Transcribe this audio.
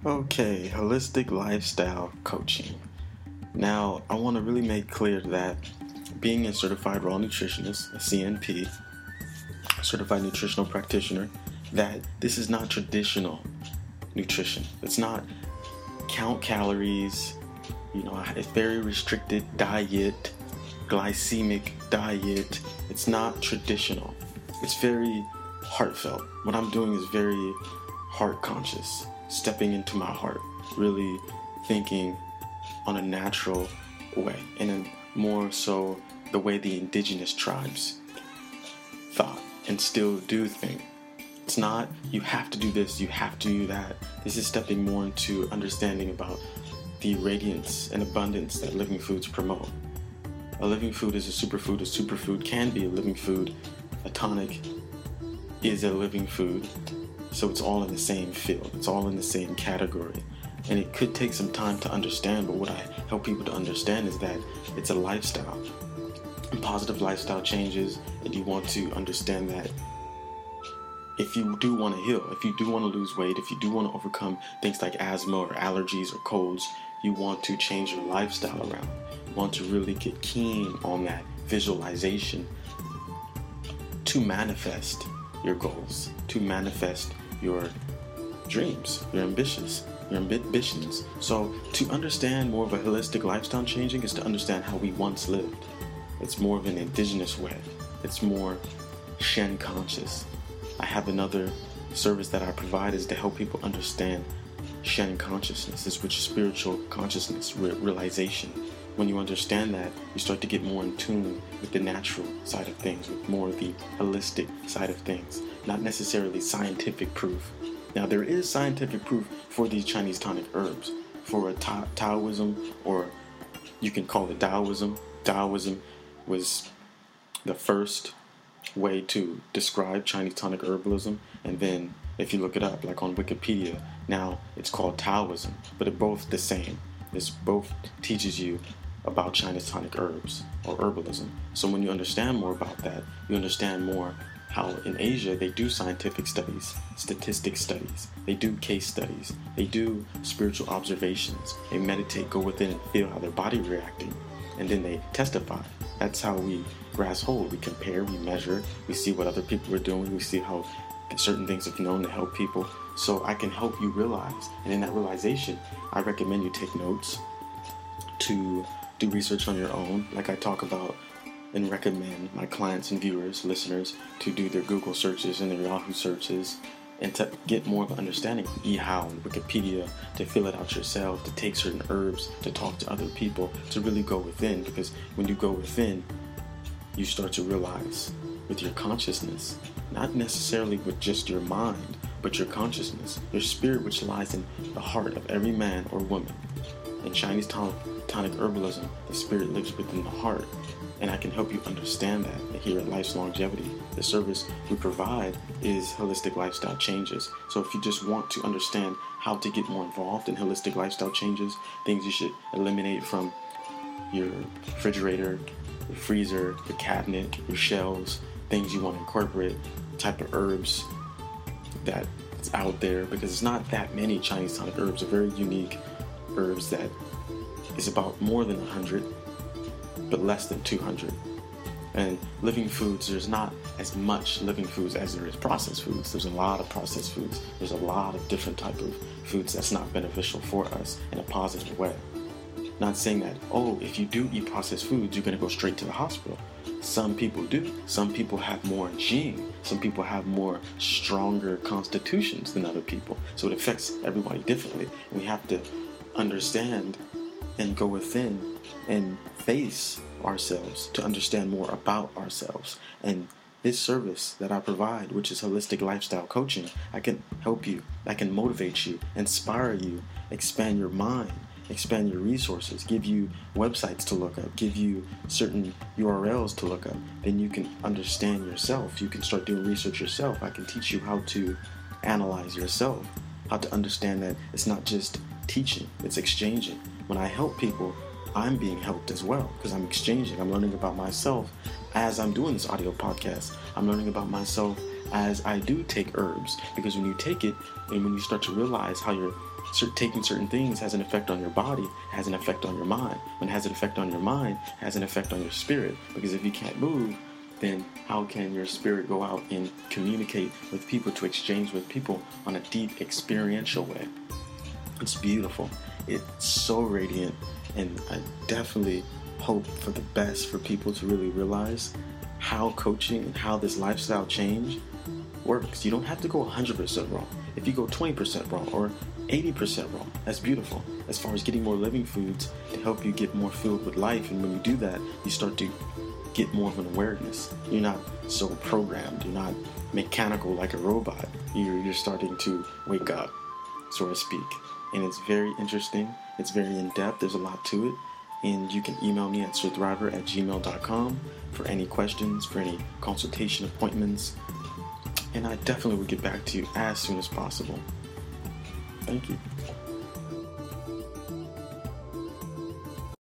Okay, holistic lifestyle coaching. Now, I want to really make clear that being a certified raw nutritionist, a CNP, certified nutritional practitioner, that this is not traditional nutrition. It's not count calories, it's very restricted diet, glycemic diet. It's not traditional. It's very heartfelt. What I'm doing is very heart conscious, stepping into my heart, really thinking on a natural way, and then more so the way the indigenous tribes thought and still do think. It's not, you have to do this, you have to do that. This is stepping more into understanding about the radiance and abundance that living foods promote. A living food is a superfood. A superfood can be a living food. A tonic is a living food. So it's all in the same field. It's all in the same category. And it could take some time to understand, but what I help people to understand is that it's a lifestyle. And positive lifestyle changes, and you want to understand that if you do want to heal, if you do want to lose weight, if you do want to overcome things like asthma or allergies or colds, you want to change your lifestyle around. You want to really get keen on that visualization to manifest your goals, to manifest your dreams, your ambitions. So to understand more of a holistic lifestyle changing is to understand how we once lived. It's more of an indigenous way. It's more Shen conscious. I have another service that I provide is to help people understand Shen consciousness, which is spiritual consciousness, realization. When you understand that, you start to get more in tune with the natural side of things, with more of the holistic side of things, not necessarily scientific proof. Now, there is scientific proof for these Chinese tonic herbs, for a Taoism, or you can call it Taoism. Taoism was the first way to describe Chinese tonic herbalism, and then if you look it up, like on Wikipedia, now it's called Taoism, but they're both the same. This both teaches you about Chinese tonic herbs or herbalism. So when you understand more about that, you understand more how in Asia they do scientific studies, statistic studies, they do case studies, they do spiritual observations, they meditate, go within and feel how their body reacting, and then they testify. That's how we grasp hold. We compare, we measure, we see what other people are doing, we see how certain things have known to help people. So I can help you realize, and in that realization, I recommend you take notes, to do research on your own, like I talk about and recommend my clients and viewers, listeners, to do their Google searches and their Yahoo searches, and to get more of an understanding of eHow and Wikipedia, to fill it out yourself, to take certain herbs, to talk to other people, to really go within. Because when you go within, you start to realize with your consciousness, not necessarily with just your mind, but your consciousness, your spirit, which lies in the heart of every man or woman. In Chinese tonic herbalism, the spirit lives within the heart, and I can help you understand that here at Life's Longevity. The service we provide is holistic lifestyle changes. So if you just want to understand how to get more involved in holistic lifestyle changes, things you should eliminate from your refrigerator, your freezer, your cabinet, your shelves, things you want to incorporate, type of herbs that's out there, because it's not that many Chinese tonic herbs. Are very unique herbs that is about more than 100, but less than 200. And living foods, there's not as much living foods as there is processed foods. There's a lot of processed foods. There's a lot of different type of foods that's not beneficial for us in a positive way. Not saying that, if you do eat processed foods, you're going to go straight to the hospital. Some people do. Some people have more gene. Some people have more stronger constitutions than other people. So it affects everybody differently. And we have to understand and go within and face ourselves to understand more about ourselves. And this service that I provide, which is holistic lifestyle coaching, I can help you, I can motivate you, inspire you, expand your mind, expand your resources, give you websites to look up, give you certain URLs to look up. Then you can understand yourself. You can start doing research yourself. I can teach you how to analyze yourself, how to understand that it's not just teaching, it's exchanging. When I help people, I'm being helped as well, because I'm exchanging. I'm learning about myself as I'm doing this audio podcast. I'm learning about myself as I do take herbs, because when you take it and when you start to realize how your taking certain things has an effect on your body, has an effect on your mind. When it has an effect on your mind, it has an effect on your spirit. Because if you can't move, then how can your spirit go out and communicate with people, to exchange with people on a deep experiential way? It's beautiful. It's so radiant, and I definitely hope for the best for people to really realize how coaching and how this lifestyle change works. You don't have to go 100% raw. If you go 20% raw or 80% raw, that's beautiful. As far as getting more living foods to help you get more filled with life, and when you do that, you start to get more of an awareness. You're not so programmed. You're not mechanical like a robot. You're starting to wake up, so to speak. And it's very interesting. It's very in-depth. There's a lot to it. And you can email me at sirthriver@gmail.com for any questions, for any consultation appointments. And I definitely will get back to you as soon as possible. Thank you.